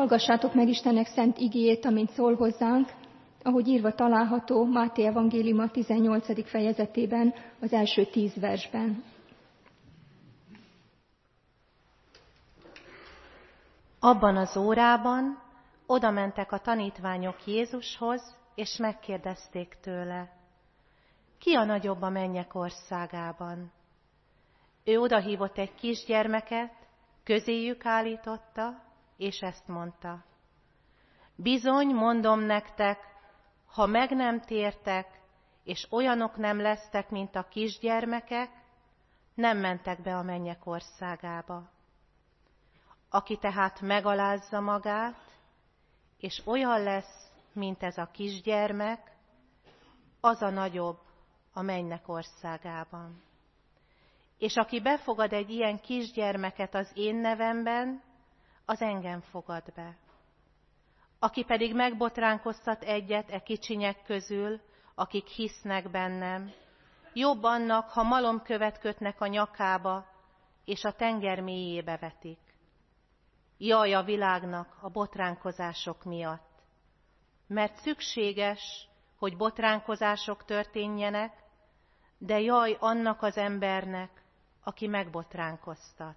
Hallgassátok meg Istennek szent igéjét, amint szól hozzánk, ahogy írva található Máté evangéliuma 18. fejezetében, az első 10 versben. Abban az órában odamentek a tanítványok Jézushoz, és megkérdezték tőle, ki a nagyobb a mennyek országában? Ő odahívott egy kisgyermeket, közéjük állította, és ezt mondta. Bizony, mondom nektek, ha meg nem tértek, és olyanok nem lesztek, mint a kisgyermekek, nem mentek be a mennyek országába. Aki tehát megalázza magát, és olyan lesz, mint ez a kisgyermek, az a nagyobb a mennyek országában. És aki befogad egy ilyen kisgyermeket az én nevemben, az engem fogad be. Aki pedig megbotránkoztat egyet e kicsinyek közül, akik hisznek bennem, jobb annak, ha malomkövet kötnek a nyakába, és a tenger mélyébe vetik. Jaj a világnak a botránkozások miatt, mert szükséges, hogy botránkozások történjenek, de jaj annak az embernek, aki megbotránkoztat.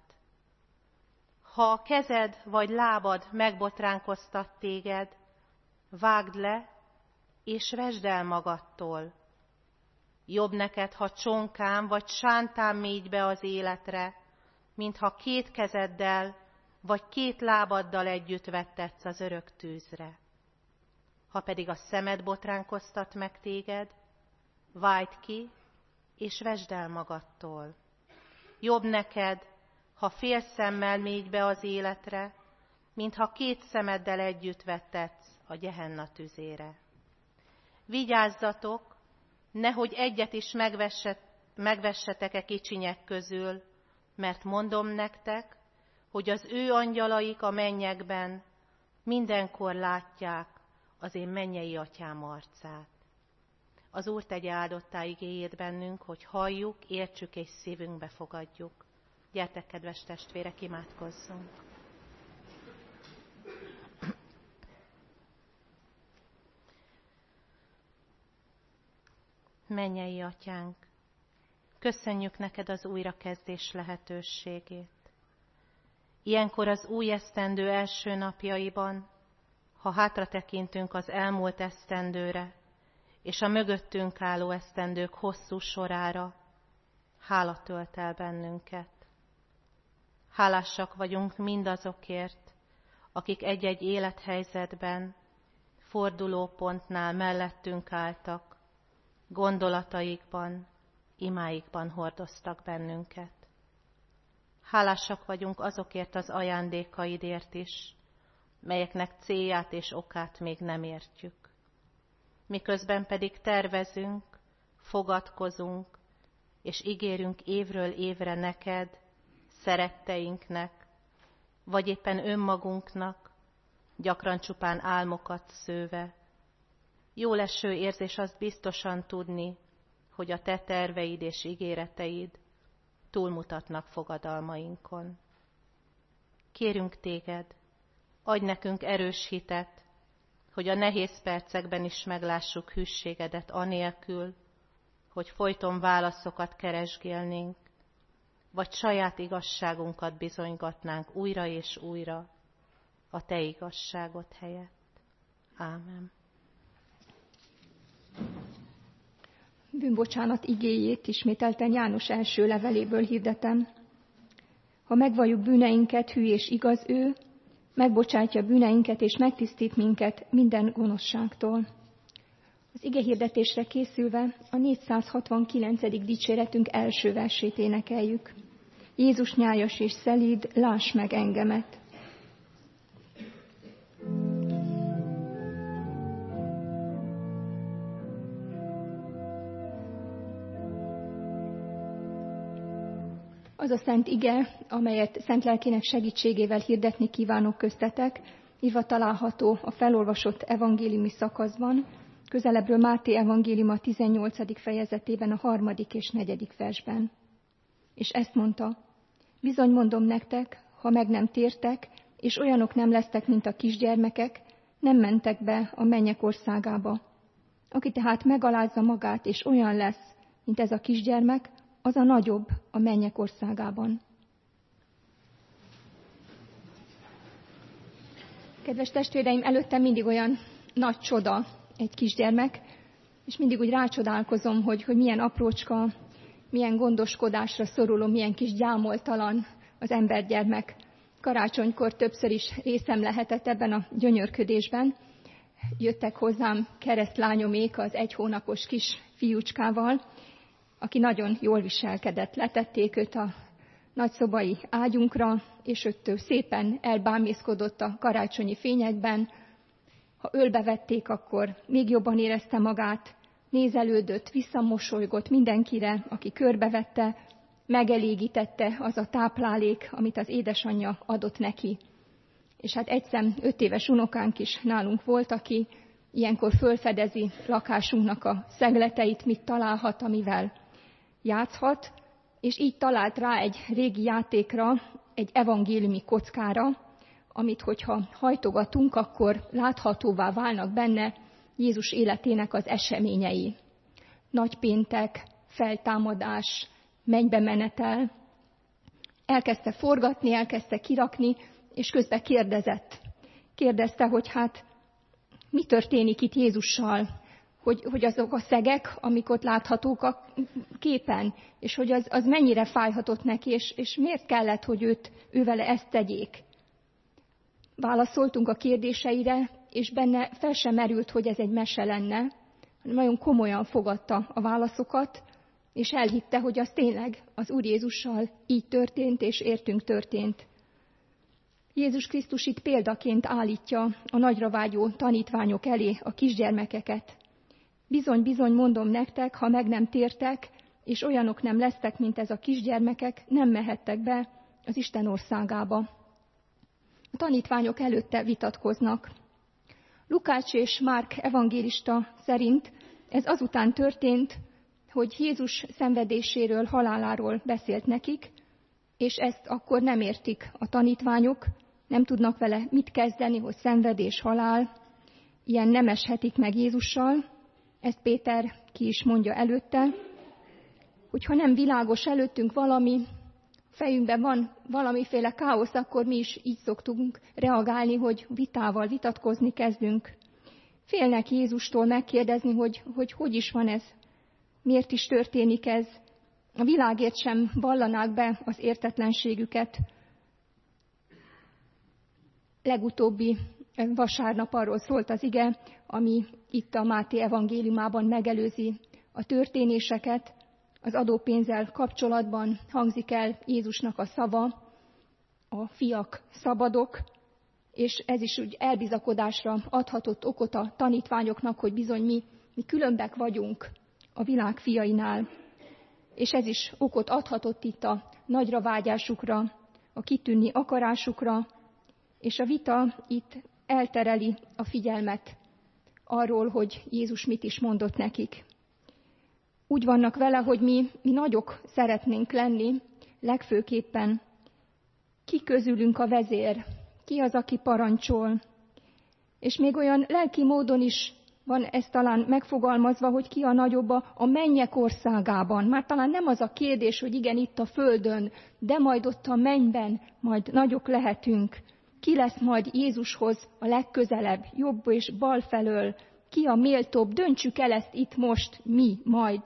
Ha a kezed vagy lábad megbotránkoztat téged, vágd le, és vesd el magadtól. Jobb neked, ha csonkán vagy sántán mégy be az életre, mint ha 2 kezeddel vagy 2 lábaddal együtt vettetsz az örök tűzre. Ha pedig a szemed botránkoztat meg téged, vágd ki, és vesd el magadtól. Jobb neked, ha fél szemmel mégy be az életre, mint ha 2 szemeddel együtt vettetsz a Gehenna tüzére. Vigyázzatok, nehogy egyet is megvessetek-e kicsinyek közül, mert mondom nektek, hogy az ő angyalaik a mennyekben mindenkor látják az én mennyei atyám arcát. Az Úr tegye áldottá igéjét bennünk, hogy halljuk, értsük és szívünkbe fogadjuk. Gyertek, kedves testvérek, imádkozzunk! Mennyei atyánk, köszönjük neked az újrakezdés lehetőségét. Ilyenkor az új esztendő első napjaiban, ha hátratekintünk az elmúlt esztendőre, és a mögöttünk álló esztendők hosszú sorára, hála tölt el bennünket. Hálásak vagyunk mindazokért, akik egy-egy élethelyzetben, fordulópontnál mellettünk álltak, gondolataikban, imáikban hordoztak bennünket. Hálásak vagyunk azokért az ajándékaidért is, melyeknek célját és okát még nem értjük. Miközben pedig tervezünk, fogadkozunk, és ígérünk évről évre neked, szeretteinknek, vagy éppen önmagunknak, gyakran csupán álmokat szőve. Jóleső érzés azt biztosan tudni, hogy a te terveid és ígéreteid túlmutatnak fogadalmainkon. Kérünk téged, adj nekünk erős hitet, hogy a nehéz percekben is meglássuk hűségedet anélkül, hogy folyton válaszokat keresgélnénk, vagy saját igazságunkat bizonygatnánk újra és újra a te igazságot helyett. Ámen. Bűnbocsánat igéjét ismételten János első leveléből hirdetem. Ha megvalljuk bűneinket, hű és igaz ő, megbocsátja bűneinket és megtisztít minket minden gonoszságtól. Az igehirdetésre készülve a 469. dicséretünk első versét énekeljük. Jézus nyájas és szelíd, láss meg engemet! Az a szent ige, amelyet szent lelkének segítségével hirdetni kívánok köztetek, írva található a felolvasott evangéliumi szakaszban, közelebbről Máté evangéliuma 18. fejezetében a 3. és 4. versben. És ezt mondta, bizony mondom nektek, ha meg nem tértek, és olyanok nem lesztek, mint a kisgyermekek, nem mentek be a mennyek országába. Aki tehát megalázza magát, és olyan lesz, mint ez a kisgyermek, az a nagyobb a mennyek országában. Kedves testvéreim, előttem mindig olyan nagy csoda egy kisgyermek, és mindig úgy rácsodálkozom, hogy milyen aprócska, milyen gondoskodásra szoruló, milyen kis gyámoltalan az embergyermek. Karácsonykor többször is részem lehetett ebben a gyönyörködésben. Jöttek hozzám keresztlányomék az 1 hónapos kis fiúcskával, aki nagyon jól viselkedett. Letették őt a nagyszobai ágyunkra, és őt szépen elbámészkodott a karácsonyi fényekben. Ha ölbe vették, akkor még jobban érezte magát, nézelődött, visszamosolygott mindenkire, aki körbevette, megelégítette az a táplálék, amit az édesanyja adott neki. És hát egyszem 5 éves unokánk is nálunk volt, aki ilyenkor fölfedezi lakásunknak a szegleteit, mit találhat, amivel játszhat, és így talált rá egy régi játékra, egy evangéliumi kockára, amit hogyha hajtogatunk, akkor láthatóvá válnak benne Jézus életének az eseményei. Nagypéntek, feltámadás, mennybe menetel. Elkezdte forgatni, elkezdte kirakni, és közben kérdezte, hogy hát mi történik itt Jézussal, hogy azok a szegek, amik ott láthatók a képen, és hogy az mennyire fájhatott neki, és miért kellett, hogy ővele ezt tegyék. Válaszoltunk a kérdéseire, és benne fel sem merült, hogy ez egy mese lenne, hanem nagyon komolyan fogadta a válaszokat, és elhitte, hogy az tényleg az Úr Jézussal így történt, és értünk történt. Jézus Krisztus itt példaként állítja a nagyra vágyó tanítványok elé a kisgyermekeket. Bizony, bizony mondom nektek, ha meg nem tértek, és olyanok nem lesztek, mint ez a kisgyermekek, nem mehettek be az Isten országába. A tanítványok előtte vitatkoznak. Lukács és Márk evangélista szerint ez azután történt, hogy Jézus szenvedéséről, haláláról beszélt nekik, és ezt akkor nem értik a tanítványok, nem tudnak vele mit kezdeni, hogy szenvedés, halál, ilyen nem eshetik meg Jézussal. Ezt Péter ki is mondja előtte, hogyha nem világos előttünk valami, fejünkben van valamiféle káosz, akkor mi is így szoktunk reagálni, hogy vitával vitatkozni kezdünk. Félnek Jézustól megkérdezni, hogy is van ez, miért is történik ez. A világért sem vallanák be az értetlenségüket. Legutóbbi vasárnap arról szólt az ige, ami itt a Máté evangéliumában megelőzi a történéseket. Az adópénzzel kapcsolatban hangzik el Jézusnak a szava, a fiak szabadok, és ez is úgy elbizakodásra adhatott okot a tanítványoknak, hogy bizony mi különbek vagyunk a világ fiainál. És ez is okot adhatott itt a nagyra vágyásukra, a kitűnni akarásukra, és a vita itt eltereli a figyelmet arról, hogy Jézus mit is mondott nekik. Úgy vannak vele, hogy mi nagyok szeretnénk lenni, legfőképpen ki közülünk a vezér, ki az, aki parancsol. És még olyan lelki módon is van ez talán megfogalmazva, hogy ki a nagyobb a mennyek országában. Már talán nem az a kérdés, hogy igen, itt a földön, de majd ott a mennyben, majd nagyok lehetünk. Ki lesz majd Jézushoz a legközelebb, jobb és bal felől? Ki a méltóbb? Döntsük el ezt itt most, mi majd.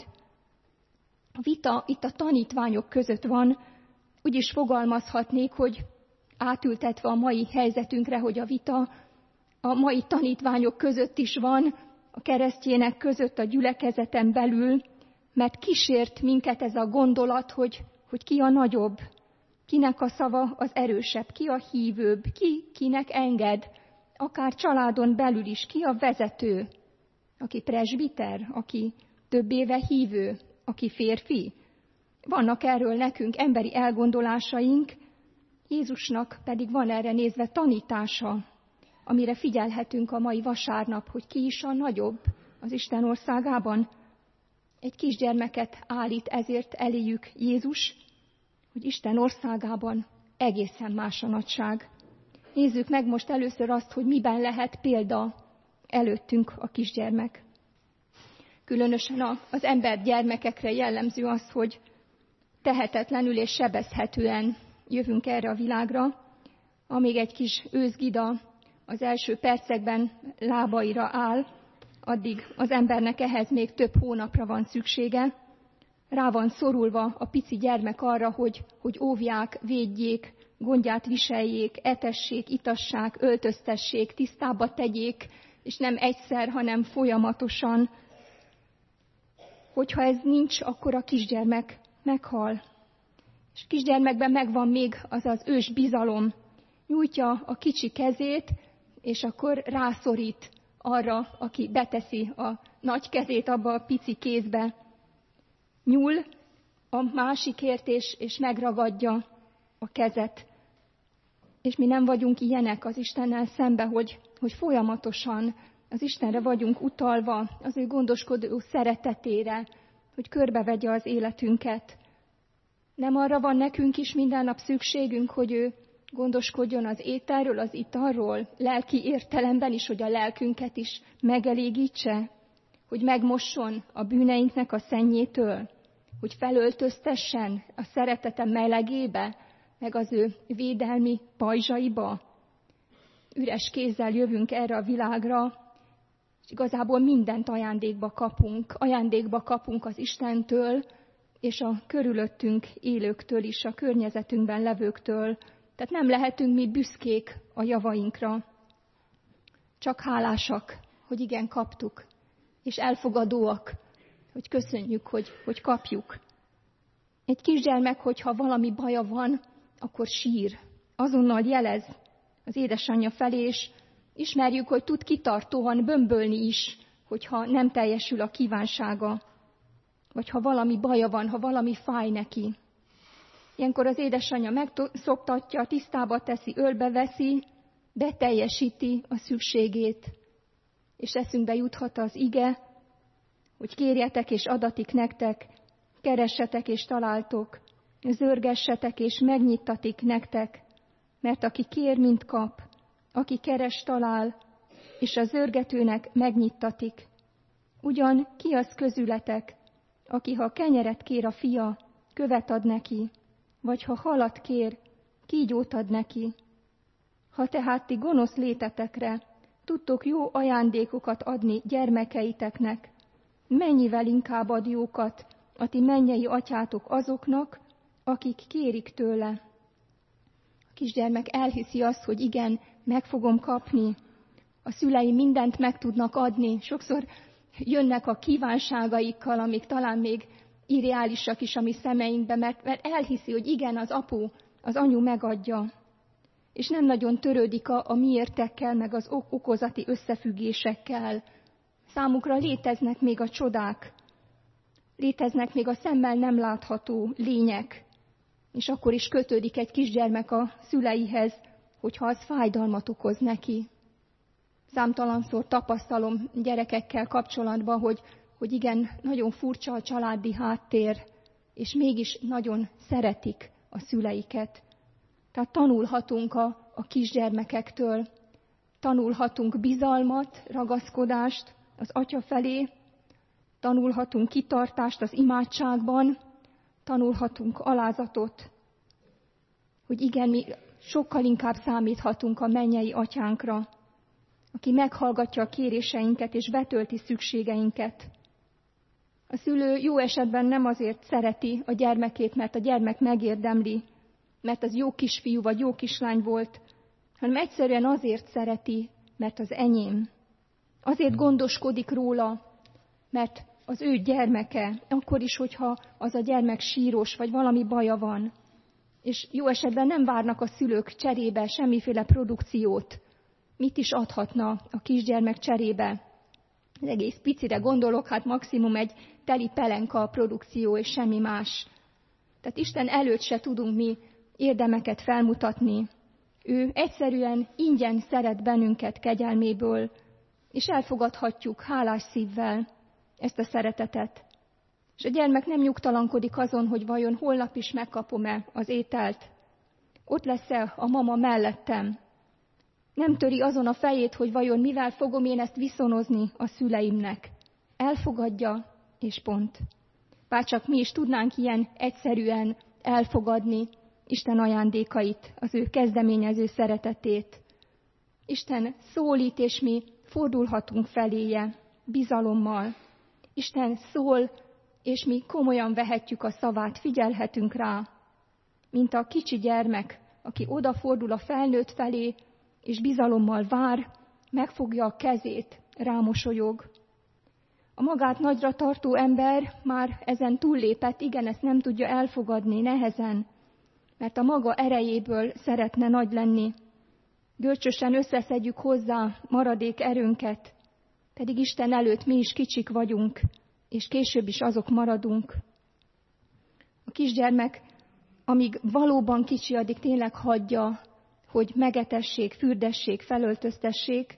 A vita itt a tanítványok között van, úgy is fogalmazhatnék, hogy átültetve a mai helyzetünkre, hogy a vita a mai tanítványok között is van, a keresztjének között, a gyülekezeten belül, mert kísért minket ez a gondolat, hogy ki a nagyobb, kinek a szava az erősebb, ki a hívőbb, kinek enged, akár családon belül is, ki a vezető, aki presbiter, aki több éve hívő, aki férfi. Vannak erről nekünk emberi elgondolásaink, Jézusnak pedig van erre nézve tanítása, amire figyelhetünk a mai vasárnap, hogy ki is a nagyobb az Isten országában. Egy kisgyermeket állít ezért eléjük Jézus, hogy Isten országában egészen más a nagyság. Nézzük meg most először azt, hogy miben lehet példa előttünk a kisgyermek. Különösen az ember gyermekekre jellemző az, hogy tehetetlenül és sebezhetően jövünk erre a világra, amíg egy kis őszgida az első percekben lábaira áll, addig az embernek ehhez még több hónapra van szüksége. Rá van szorulva a pici gyermek arra, hogy óvják, védjék, gondját viseljék, etessék, itassák, öltöztessék, tisztába tegyék, és nem egyszer, hanem folyamatosan. Hogyha ez nincs, akkor a kisgyermek meghal. És kisgyermekben megvan még az az ős bizalom. Nyújtja a kicsi kezét, és akkor rászorít arra, aki beteszi a nagy kezét abba a pici kézbe. Nyúl a másikért, és megragadja a kezet. És mi nem vagyunk ilyenek az Istennel szembe, hogy folyamatosan az Istenre vagyunk utalva, az ő gondoskodó szeretetére, hogy körbevegye az életünket. Nem arra van nekünk is minden nap szükségünk, hogy ő gondoskodjon az ételről, az italról, lelki értelemben is, hogy a lelkünket is megelégítse, hogy megmosson a bűneinknek a szennyétől, hogy felöltöztessen a szeretete melegébe, meg az ő védelmi pajzsaiba. Üres kézzel jövünk erre a világra, és igazából mindent ajándékba kapunk az Istentől, és a körülöttünk élőktől is, a környezetünkben levőktől. Tehát nem lehetünk mi büszkék a javainkra, csak hálásak, hogy igen, kaptuk, és elfogadóak, hogy köszönjük, hogy kapjuk. Egy kisgyermek, hogyha valami baja van, akkor sír, azonnal jelez az édesanyja felé, és ismerjük, hogy tud kitartóan bömbölni is, hogyha nem teljesül a kívánsága, vagy ha valami baja van, ha valami fáj neki. Ilyenkor az édesanyja megszoktatja, tisztába teszi, ölbe veszi, beteljesíti a szükségét. És eszünkbe juthat az ige, hogy kérjetek és adatik nektek, keressetek és találtok, zörgessetek és megnyittatik nektek, mert aki kér, mind kap, aki keres, talál, és a zörgetőnek megnyittatik. Ugyan ki az közületek, aki ha kenyeret kér a fia, követ ad neki, vagy ha halat kér, kígyót ad neki. Ha tehát ti gonosz létetekre tudtok jó ajándékokat adni gyermekeiteknek, mennyivel inkább ad jókat a ti mennyei atyátok azoknak, akik kérik tőle. A kisgyermek elhiszi azt, hogy igen, meg fogom kapni. A szülei mindent meg tudnak adni. Sokszor jönnek a kívánságaikkal, amik talán még irreálisak is a mi szemeinkben, mert elhiszi, hogy igen, az apu, az anyu megadja. És nem nagyon törődik a miértekkel, meg az okozati összefüggésekkel. Számukra léteznek még a csodák, léteznek még a szemmel nem látható lények, és akkor is kötődik egy kisgyermek a szüleihez, hogyha az fájdalmat okoz neki. Számtalanszor tapasztalom gyerekekkel kapcsolatban, hogy igen, nagyon furcsa a családi háttér, és mégis nagyon szeretik a szüleiket. Tehát tanulhatunk a kisgyermekektől, tanulhatunk bizalmat, ragaszkodást az atya felé, tanulhatunk kitartást az imádságban, tanulhatunk alázatot, hogy igen, mi sokkal inkább számíthatunk a mennyei atyánkra, aki meghallgatja a kéréseinket és betölti szükségeinket. A szülő jó esetben nem azért szereti a gyermekét, mert a gyermek megérdemli, mert az jó kisfiú vagy jó kislány volt, hanem egyszerűen azért szereti, mert az enyém. Azért gondoskodik róla, mert az ő gyermeke, akkor is, hogyha az a gyermek síros, vagy valami baja van. És jó esetben nem várnak a szülők cserébe semmiféle produkciót. Mit is adhatna a kisgyermek cserébe? Az egész picire gondolok, hát maximum egy teli pelenka a produkció, és semmi más. Tehát Isten előtt se tudunk mi érdemeket felmutatni. Ő egyszerűen ingyen szeret bennünket kegyelméből, és elfogadhatjuk hálás szívvel ezt a szeretetet. És a gyermek nem nyugtalankodik azon, hogy vajon holnap is megkapom-e az ételt. Ott lesz-e a mama mellettem. Nem töri azon a fejét, hogy vajon mivel fogom én ezt viszonozni a szüleimnek. Elfogadja, és pont. Bárcsak mi is tudnánk ilyen egyszerűen elfogadni Isten ajándékait, az ő kezdeményező szeretetét. Isten szólít, és mi fordulhatunk feléje bizalommal. Isten szól, és mi komolyan vehetjük a szavát, figyelhetünk rá, mint a kicsi gyermek, aki odafordul a felnőtt felé, és bizalommal vár, megfogja a kezét, rámosolyog. A magát nagyra tartó ember már ezen túllépett, igen, ezt nem tudja elfogadni nehezen, mert a maga erejéből szeretne nagy lenni. Görcsösen összeszedjük hozzá maradék erőnket, pedig Isten előtt mi is kicsik vagyunk, és később is azok maradunk. A kisgyermek, amíg valóban kicsi, addig tényleg hagyja, hogy megetessék, fürdessék, felöltöztessék,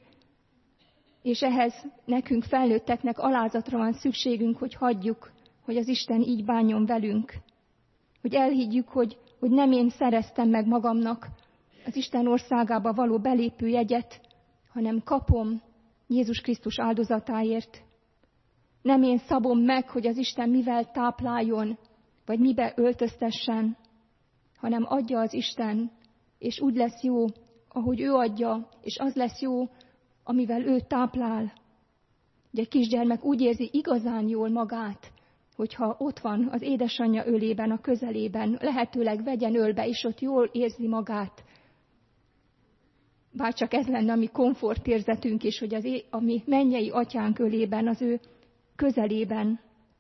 és ehhez nekünk felnőtteknek alázatra van szükségünk, hogy hagyjuk, hogy az Isten így bánjon velünk. Hogy elhiggyük, hogy nem én szereztem meg magamnak az Isten országába való belépőjegyet, hanem kapom Jézus Krisztus áldozatáért. Nem én szabom meg, hogy az Isten mivel tápláljon, vagy mibe öltöztessen, hanem adja az Isten, és úgy lesz jó, ahogy ő adja, és az lesz jó, amivel ő táplál. Ugye egy kisgyermek úgy érzi igazán jól magát, hogyha ott van az édesanyja ölében, a közelében, lehetőleg vegyen ölbe, és ott jól érzi magát. Bárcsak ez lenne a mi komfortérzetünk is, hogy a mi mennyei atyánk ölében, az ő közelében.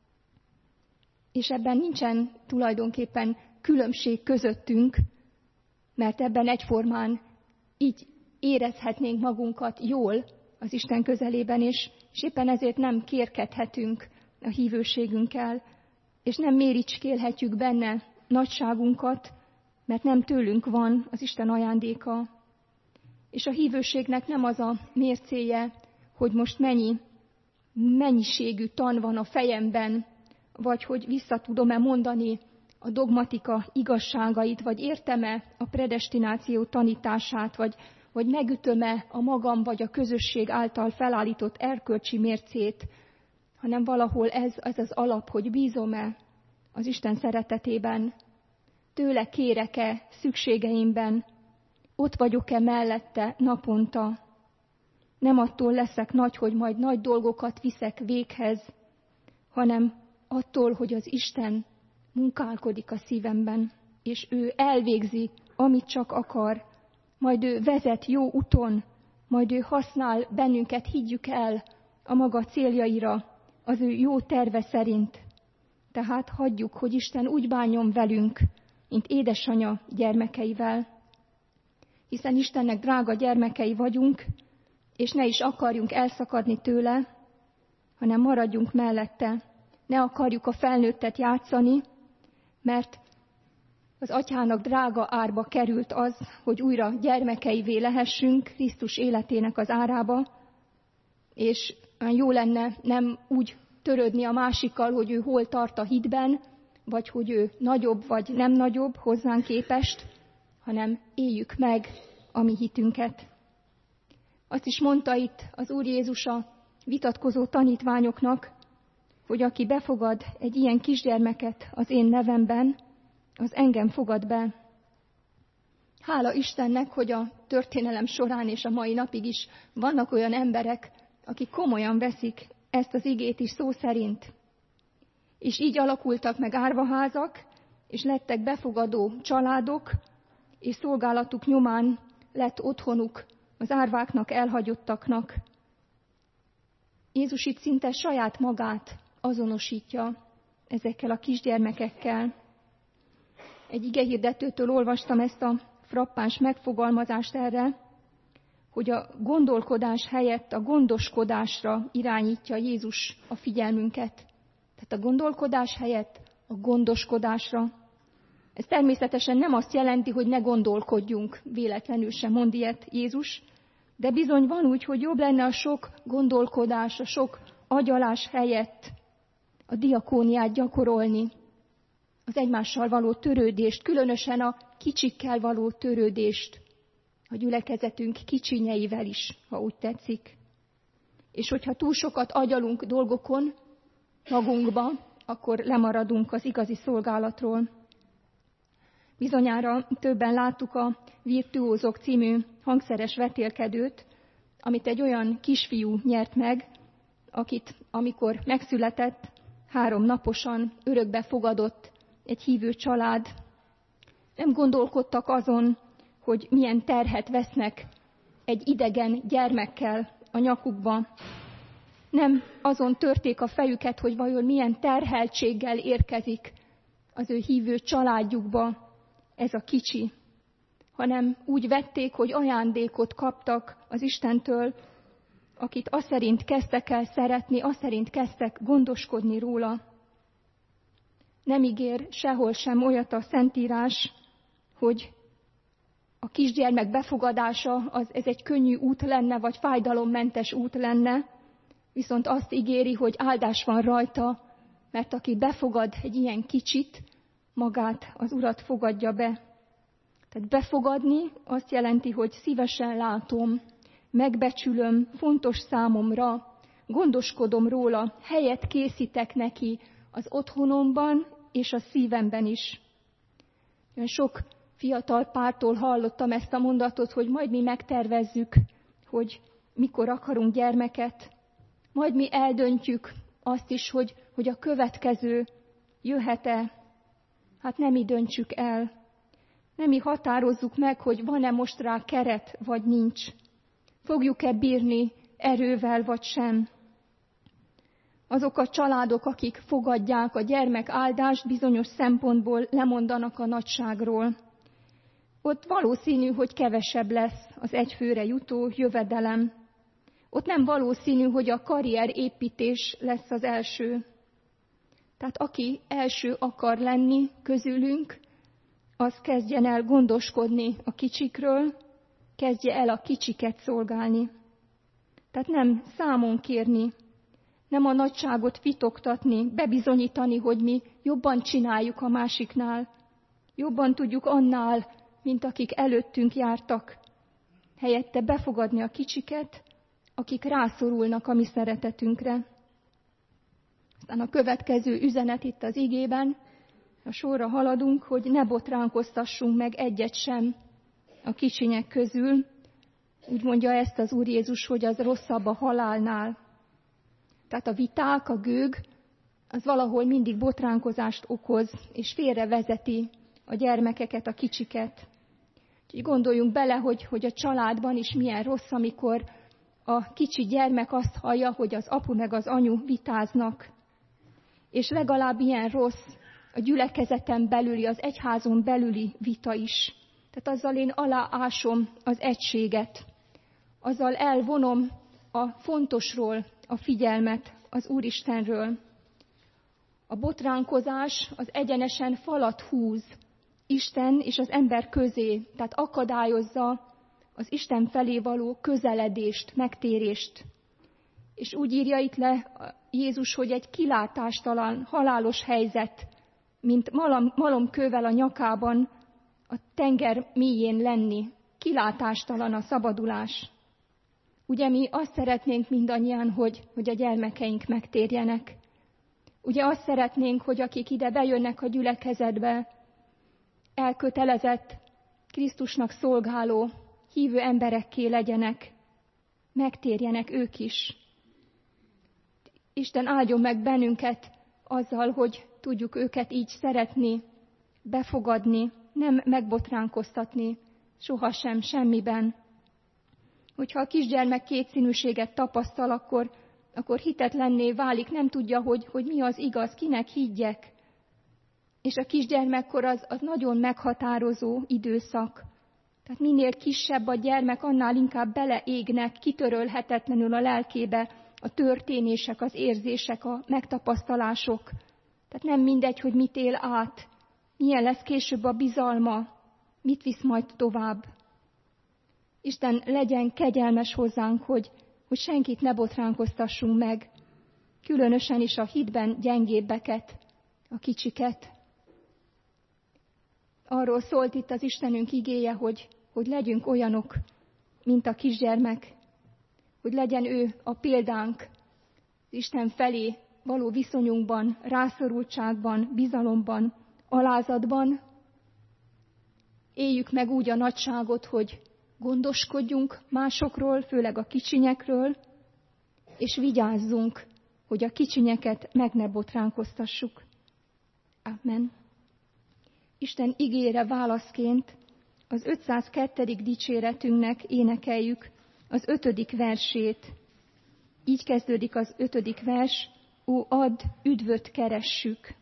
És ebben nincsen tulajdonképpen különbség közöttünk, mert ebben egyformán így érezhetnénk magunkat jól az Isten közelében, és éppen ezért nem kérkedhetünk a hívőségünkkel, és nem méricskélhetjük benne nagyságunkat, mert nem tőlünk van az Isten ajándéka. És a hívőségnek nem az a mércéje, hogy most mennyiségű tan van a fejemben, vagy hogy vissza tudom-e mondani a dogmatika igazságait, vagy értem-e a predestináció tanítását, vagy megütöm-e a magam vagy a közösség által felállított erkölcsi mércét, hanem valahol ez az alap, hogy bízom-e az Isten szeretetében, tőle kérek-e szükségeimben, ott vagyok-e mellette naponta. Nem attól leszek nagy, hogy majd nagy dolgokat viszek véghez, hanem attól, hogy az Isten munkálkodik a szívemben, és ő elvégzi, amit csak akar, majd ő vezet jó úton, majd ő használ bennünket, higgyük el, a maga céljaira, az ő jó terve szerint. Tehát hagyjuk, hogy Isten úgy bánjon velünk, mint édesanya gyermekeivel. Hiszen Istennek drága gyermekei vagyunk, és ne is akarjunk elszakadni tőle, hanem maradjunk mellette. Ne akarjuk a felnőttet játszani, mert az atyának drága árba került az, hogy újra gyermekeivé lehessünk Krisztus életének az árába, és jó lenne nem úgy törődni a másikkal, hogy ő hol tart a hitben, vagy hogy ő nagyobb vagy nem nagyobb hozzánk képest, hanem éljük meg a mi hitünket. Azt is mondta itt az Úr Jézus a vitatkozó tanítványoknak, hogy aki befogad egy ilyen kisgyermeket az én nevemben, az engem fogad be. Hála Istennek, hogy a történelem során és a mai napig is vannak olyan emberek, akik komolyan veszik ezt az igét is szó szerint. És így alakultak meg árvaházak, és lettek befogadó családok, és szolgálatuk nyomán lett otthonuk az árváknak, elhagyottaknak. Jézus itt szinte saját magát azonosítja ezekkel a kisgyermekekkel. Egy igehirdetőtől olvastam ezt a frappáns megfogalmazást erre, hogy a gondolkodás helyett a gondoskodásra irányítja Jézus a figyelmünket. Tehát a gondolkodás helyett a gondoskodásra. Ez természetesen nem azt jelenti, hogy ne gondolkodjunk, véletlenül sem mond ilyet Jézus, de bizony van úgy, hogy jobb lenne a sok gondolkodás, a sok agyalás helyett a diakóniát gyakorolni, az egymással való törődést, különösen a kicsikkel való törődést, a gyülekezetünk kicsinyeivel is, ha úgy tetszik. És hogyha túl sokat agyalunk dolgokon magunkba, akkor lemaradunk az igazi szolgálatról. Bizonyára többen láttuk a Virtuózok című hangszeres vetélkedőt, amit egy olyan kisfiú nyert meg, akit amikor megszületett, 3 naposan örökbe fogadott egy hívő család. Nem gondolkodtak azon, hogy milyen terhet vesznek egy idegen gyermekkel a nyakukba. Nem azon törték a fejüket, hogy vajon milyen terheltséggel érkezik az ő hívő családjukba ez a kicsi, hanem úgy vették, hogy ajándékot kaptak az Istentől, akit azt szerint kezdtek el szeretni, azt szerint kezdtek gondoskodni róla. Nem ígér sehol sem olyat a Szentírás, hogy a kisgyermek befogadása ez egy könnyű út lenne, vagy fájdalommentes út lenne, viszont azt ígéri, hogy áldás van rajta, mert aki befogad egy ilyen kicsit, magát, az Urat fogadja be. Tehát befogadni azt jelenti, hogy szívesen látom, megbecsülöm, fontos számomra, gondoskodom róla, helyet készítek neki az otthonomban és a szívemben is. Olyan sok fiatal pártól hallottam ezt a mondatot, hogy majd mi megtervezzük, hogy mikor akarunk gyermeket, majd mi eldöntjük azt is, hogy a következő jöhet-e. Hát nem mi döntsük el. Nem mi határozzuk meg, hogy van-e most rá keret, vagy nincs. Fogjuk-e bírni erővel, vagy sem. Azok a családok, akik fogadják a gyermek áldást, bizonyos szempontból lemondanak a nagyságról. Ott valószínű, hogy kevesebb lesz az egyfőre jutó jövedelem. Ott nem valószínű, hogy a karrierépítés lesz az első. Tehát aki első akar lenni közülünk, az kezdjen el gondoskodni a kicsikről, kezdje el a kicsiket szolgálni. Tehát nem számon kérni, nem a nagyságot vitogtatni, bebizonyítani, hogy mi jobban csináljuk a másiknál, jobban tudjuk annál, mint akik előttünk jártak. Helyette befogadni a kicsiket, akik rászorulnak a mi szeretetünkre. Aztán a következő üzenet itt az igében, a sorra haladunk, hogy ne botránkoztassunk meg egyet sem a kicsinyek közül. Úgy mondja ezt az Úr Jézus, hogy az rosszabb a halálnál. Tehát a viták, a gőg, az valahol mindig botránkozást okoz, és félrevezeti a gyermekeket, a kicsiket. Úgyhogy gondoljunk bele, hogy a családban is milyen rossz, amikor a kicsi gyermek azt hallja, hogy az apu meg az anyu vitáznak. És legalább ilyen rossz a gyülekezeten belüli, az egyházon belüli vita is. Tehát azzal én aláásom az egységet. Azzal elvonom a fontosról a figyelmet az Úristenről. A botránkozás az egyenesen falat húz Isten és az ember közé, tehát akadályozza az Isten felé való közeledést, megtérést. És úgy írja itt le Jézus, hogy egy kilátástalan, halálos helyzet, mint malomkővel a nyakában a tenger mélyén lenni. Kilátástalan a szabadulás. Ugye mi azt szeretnénk mindannyian, hogy a gyermekeink megtérjenek. Ugye azt szeretnénk, hogy akik ide bejönnek a gyülekezetbe, elkötelezett, Krisztusnak szolgáló, hívő emberekké legyenek, megtérjenek ők is. Isten áldjon meg bennünket azzal, hogy tudjuk őket így szeretni, befogadni, nem megbotránkoztatni, sohasem semmiben. Hogyha a kisgyermek kétszínűséget tapasztal, akkor hitetlenné válik, nem tudja, hogy mi az igaz, kinek higgyek. És a kisgyermekkor az nagyon meghatározó időszak. Tehát minél kisebb a gyermek, annál inkább beleégnek kitörölhetetlenül a lelkébe a történések, az érzések, a megtapasztalások. Tehát nem mindegy, hogy mit él át, milyen lesz később a bizalma, mit visz majd tovább. Isten legyen kegyelmes hozzánk, hogy senkit ne botránkoztassunk meg, különösen is a hitben gyengébbeket, a kicsiket. Arról szólt itt az Istenünk igéje, hogy hogy legyünk olyanok, mint a kisgyermek, hogy legyen ő a példánk Isten felé való viszonyunkban, rászorultságban, bizalomban, alázatban. Éljük meg úgy a nagyságot, hogy gondoskodjunk másokról, főleg a kicsinyekről, és vigyázzunk, hogy a kicsinyeket meg ne botránkoztassuk. Amen. Isten igére válaszként az 502. dicséretünknek énekeljük az 5. versét. Így kezdődik az 5. vers: Ó, add, üdvöt keressük!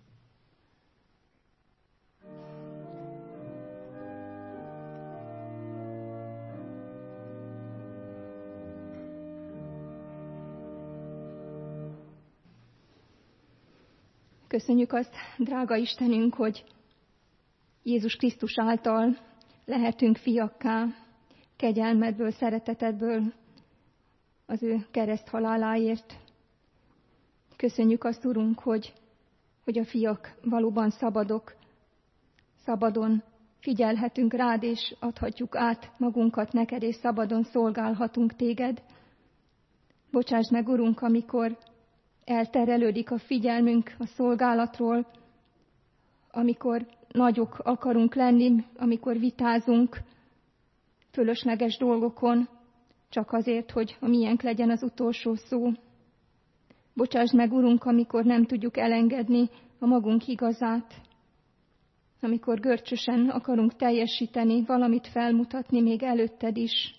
Köszönjük azt, drága Istenünk, hogy Jézus Krisztus által lehetünk fiakká, kegyelmedből, szeretetedből, az ő kereszthaláláért. Köszönjük azt, Urunk, hogy a fiak valóban szabadok, szabadon figyelhetünk rád, és adhatjuk át magunkat neked, és szabadon szolgálhatunk téged. Bocsásd meg, Urunk, amikor elterelődik a figyelmünk a szolgálatról, amikor nagyok akarunk lenni, amikor vitázunk fölösleges dolgokon, csak azért, hogy a miénk legyen az utolsó szó. Bocsásd meg, Urunk, amikor nem tudjuk elengedni a magunk igazát, amikor görcsösen akarunk teljesíteni, valamit felmutatni még előtted is.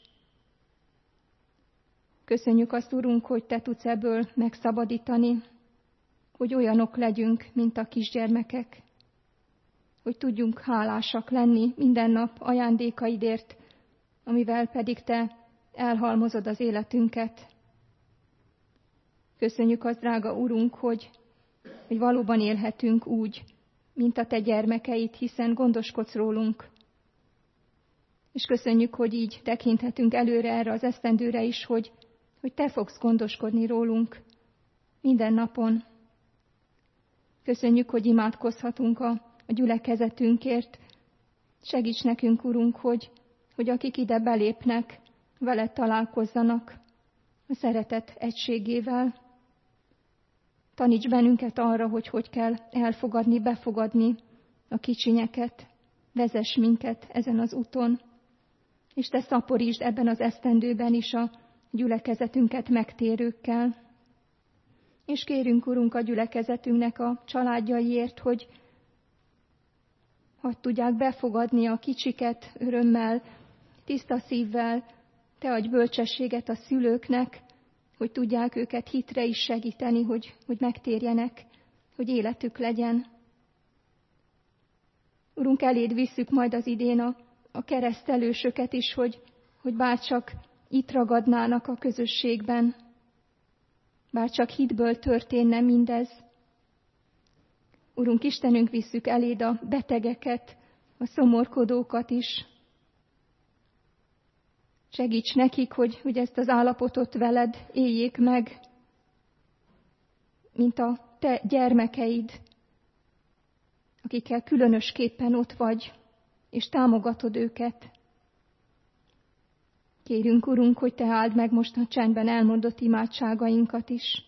Köszönjük azt, Urunk, hogy Te tudsz ebből megszabadítani, hogy olyanok legyünk, mint a kisgyermekek, hogy tudjunk hálásak lenni minden nap ajándékaidért, amivel pedig Te elhalmozod az életünket. Köszönjük azt, drága Urunk, hogy valóban élhetünk úgy, mint a Te gyermekeid, hiszen gondoskodsz rólunk. És köszönjük, hogy így tekinthetünk előre erre az esztendőre is, hogy Te fogsz gondoskodni rólunk minden napon. Köszönjük, hogy imádkozhatunk a gyülekezetünkért. Segíts nekünk, Urunk, hogy akik ide belépnek, veled találkozzanak a szeretet egységével. Taníts bennünket arra, hogy kell elfogadni, befogadni a kicsinyeket, vezess minket ezen az úton, és Te szaporítsd ebben az esztendőben is a gyülekezetünket megtérőkkel. És kérünk, Urunk, a gyülekezetünknek a családjaiért, hogy tudják befogadni a kicsiket örömmel, tiszta szívvel. Te adj bölcsességet a szülőknek, hogy tudják őket hitre is segíteni, hogy megtérjenek, hogy életük legyen. Urunk, eléd visszük majd az idén a keresztelősöket is, hogy bárcsak itt ragadnának a közösségben, bárcsak hitből történne mindez. Urunk, Istenünk, visszük eléd a betegeket, a szomorkodókat is. Segíts nekik, hogy ezt az állapotot veled éljék meg, mint a Te gyermekeid, akikkel különösképpen ott vagy, és támogatod őket. Kérünk, Urunk, hogy Te áld meg most a csendben elmondott imádságainkat is.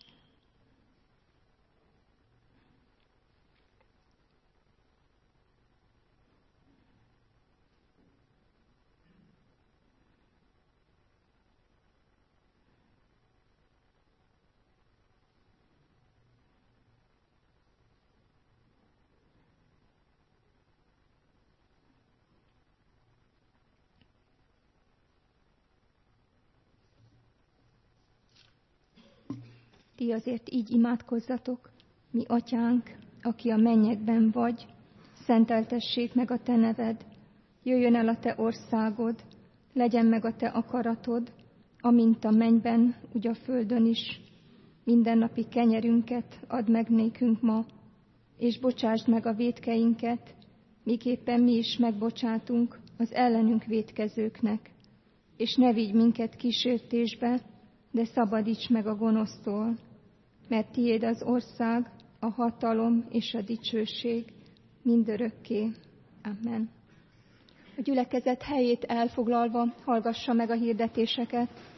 Ti azért így imádkozzatok: mi atyánk, aki a mennyekben vagy, szenteltessék meg a te neved, jöjjön el a te országod, legyen meg a te akaratod, amint a mennyben, úgy a földön is. Mindennapi kenyerünket add meg nékünk ma, és bocsásd meg a vétkeinket, miképpen mi is megbocsátunk az ellenünk vétkezőknek. És ne vigy minket kísértésbe, de szabadíts meg a gonosztól, mert tiéd az ország, a hatalom és a dicsőség mindörökké. Amen. A gyülekezet helyét elfoglalva hallgassa meg a hirdetéseket.